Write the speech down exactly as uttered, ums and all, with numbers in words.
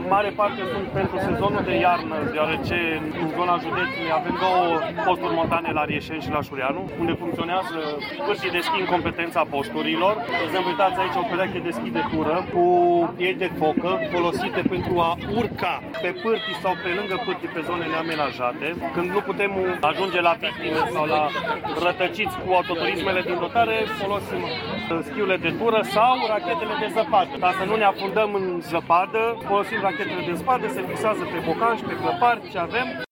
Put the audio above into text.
mare parte sunt pentru sezonul de iarnă, deoarece în zona județului avem două posturi montane la Rieșeni și la Șureanu, unde funcționează pârtii de schi în competența posturilor. De exemplu, uitați aici o pereche de schi de tură cu piei de focă folosite pentru a urca pe pârtii sau pe lângă pârtii pe zone neamenajate. Când nu putem ajunge la victime sau la rătăciți cu autoturismele din dotare, folosim schiurile de tură sau rachetele de zăpadă. Ca să nu ne afundăm în zăpadă, folosim rachetele de zăpadă, se fixează pe bocanci, pe clăpari, ce avem.